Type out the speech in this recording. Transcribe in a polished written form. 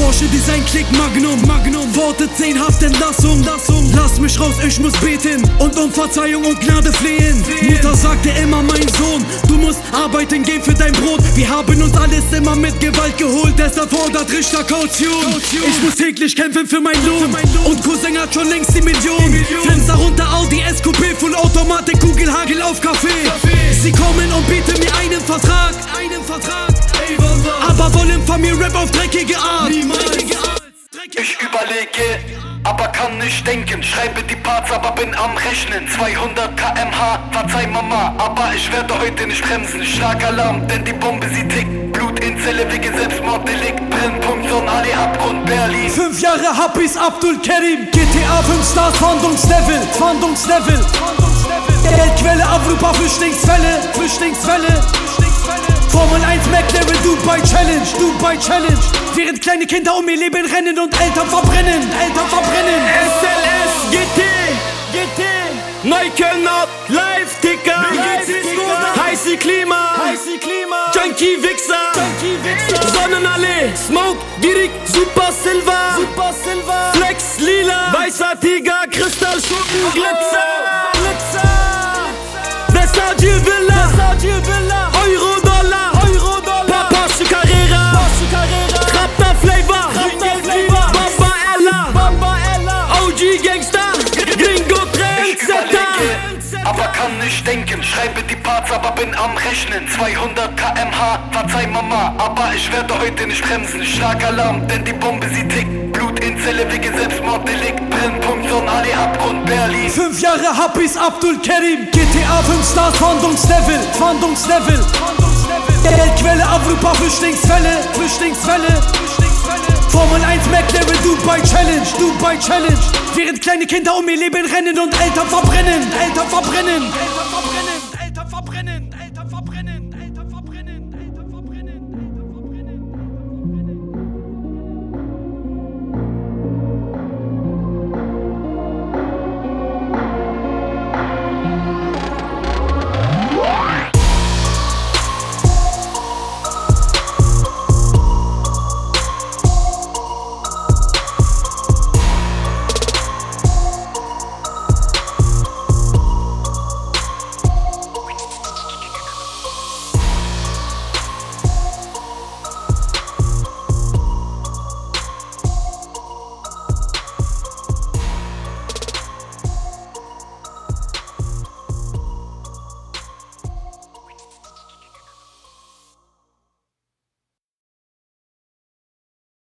Porsche Design Klick Magnum, Worte 10 Haftentlassung. Lass mich raus, ich muss beten und um Verzeihung und Gnade flehen. Mutter sagte immer, mein Sohn, du musst arbeiten gehen für dein Brot. Wir haben uns alles immer mit Gewalt geholt, deshalb fordert Richter Kaution. Ich muss täglich kämpfen für mein Lohn und Cousin hat schon längst die Million. Fenster runter, Audi, SQP, Full-Automatik, Kugelhagel auf Kaffee. Sie kommen und bieten mir einen Vertrag, aber wollen von mir Rap auf dreckige Art. Ich überlege, aber kann nicht denken. Schreibe die Parts, aber bin am Rechnen. 200 km/h, verzeih Mama, aber ich werde heute nicht bremsen. Schlagalarm, denn die Bombe sie tickt. Blut in Zelle wegen Selbstmorddelikt. Brennpunkt, Sonali, Abgrund, Berlin. 5 Jahre Happis Abdul Karim. GTA 5 Stars, Fahndungslevel. Geldquelle, Avrupa, Flüchtlingswelle. Formel 1 McLaren, Dubai Challenge. Während kleine Kinder um ihr Leben rennen und Eltern verbrennen. SLS, GT, Neukölln ab, Live-Ticker, heiße Klima, Junkie Wichser, Sonnenallee, Smoke, Gierig, Super Silver, Flex, Lila, weißer Tiger, Kristall, Schuppen, Glitzer, Versace Villa, Euro-Dollar, Porsche Carrera, Raptor Flavor, Bamba Ella, OG Gangster, Gringo Trendsetter. Aber kann nicht denken, schreibe die Parts, aber bin am Rechnen. 200 km/h, verzeih Mama, aber ich werde heute nicht bremsen. Schlagalarm, denn die Bombe sie tickt. Blut in Zelle wegen Selbstmorddelikt. Brennpunkt, Sonali, Abgrund, Berlin. 5 Jahre Happis Abdul Karim. GTA 5 Stars, Fahndungslevel. Geldquelle, Avrupa, Flüchtlingswelle. Formel 1 McLaren, Dubai Challenge. Während kleine Kinder um ihr Leben rennen und Eltern verbrennen.